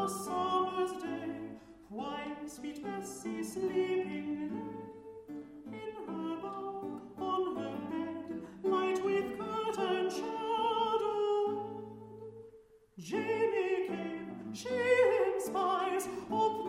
summer's day, while sweet Bessie sleeping lay in her bower on her bed, light with curtain shadowed. Jamie came, she him spies,